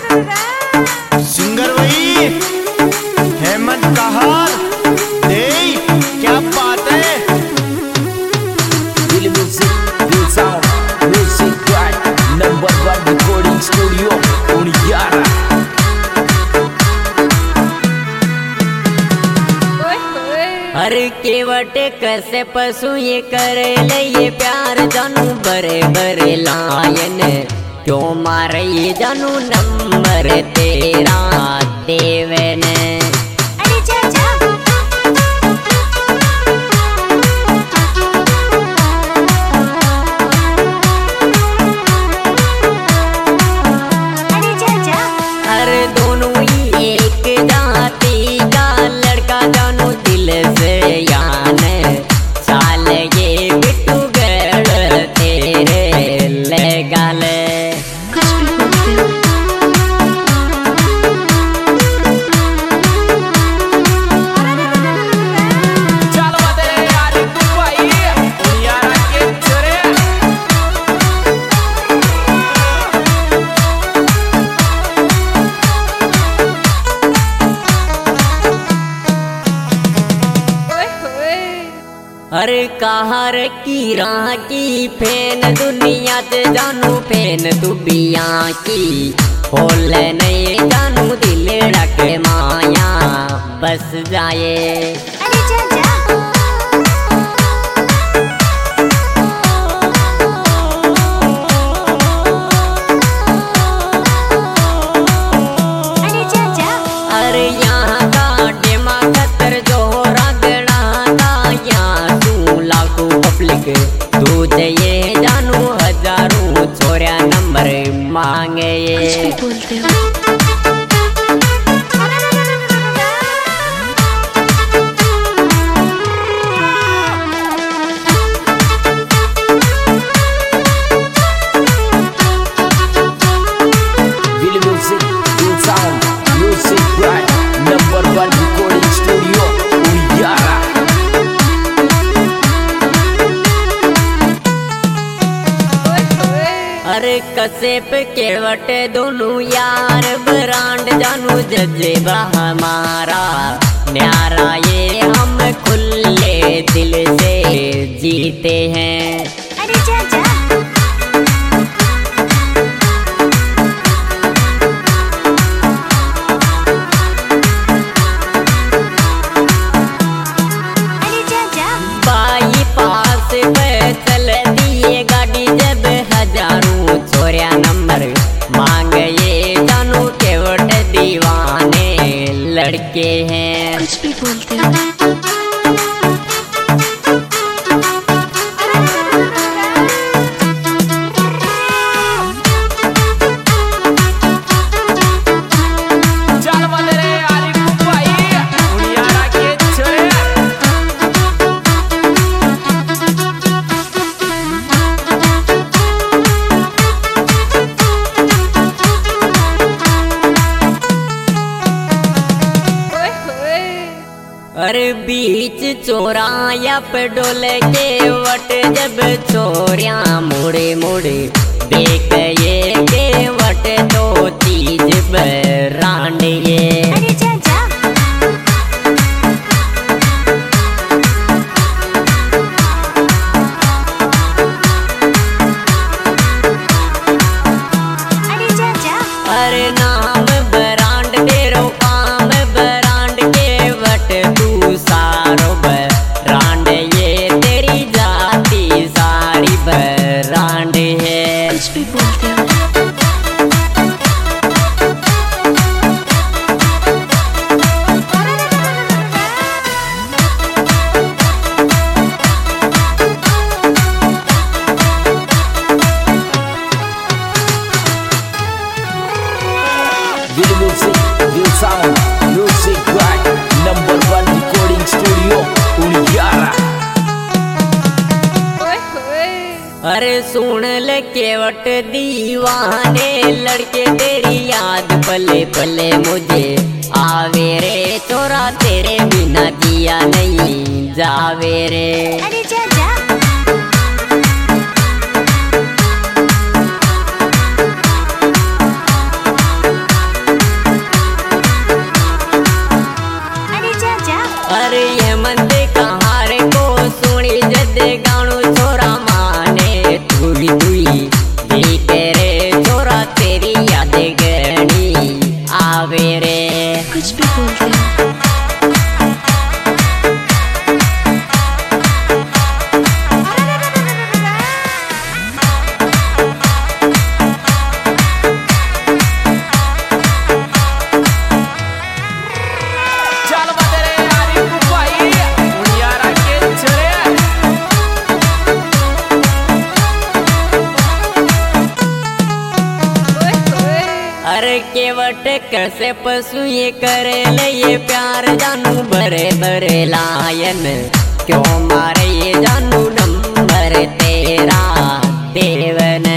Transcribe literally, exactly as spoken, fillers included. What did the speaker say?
Singer वही हेमंत कहार दे, क्या बात है। Dil music, Dil sound, music guide, number one recording studio Uniyara. अरे केवट कैसे पशु ये करे ले ये प्यार जानू बरे बरे लायन क्यों मारे ये जानू नंबर तेरा देवन। अरे जा जा अरे जा जा अरे दोनों ही एक जाति का लड़का जानू दिल से यान चाल ये बिट्टू गड़ तेरे ले गाले। अरे कहार की राह की फेन दुनिया से जानू फेन तू बिया की होल नहीं जानू दिल रख माया बस जाए। अरे जा जा अरे जा जा अरे यहाँ का डेमा खतर जो रगड़ा था यहाँ तू लाखों पब्लिक तुझे ये जानू हजारों छोरिया नंबर मांगे ये। Dil music, Dil sound, music guide, number one recording studio Uniyara. अरे कसेप केवट दोनों यार ब्रांड जानू जजे हमारा न्यारा ये हम खुले दिल से जीते हैं। अरे जा जा अरे जा जा बाई पास पे चल दिए गाड़ी जब हजारों छोरिया नंबर मांग ये जानू केवट दीवाने लड़के हैं। कुछ भी बोलते हो। अरे बीच चौराया पे डोले के वट जब चोरिया मुड़े मुड़े देख ये के वट तो चीज बरांड ये। अरे जा जा अरे जा जा अरे नाम बरांड तेरो काम बरांड के वट तू सारो बरांड ये तेरी जाति सारी बरांड है। कुछ भी बोलते हो। Dil music, Dil sound, music guide, number one recording studio Uniyara. अरे सुन ले केवट दीवाने लड़के तेरी याद पले पले मुझे आवे रे चोरा तेरे बिना जिया नहीं जावे रे। अरे जा जा अरे केवट कैसे पशु ये करे ले ये प्यार जानू बरे बरे लायन क्यों मारे ये जानू नंबर तेरा देवन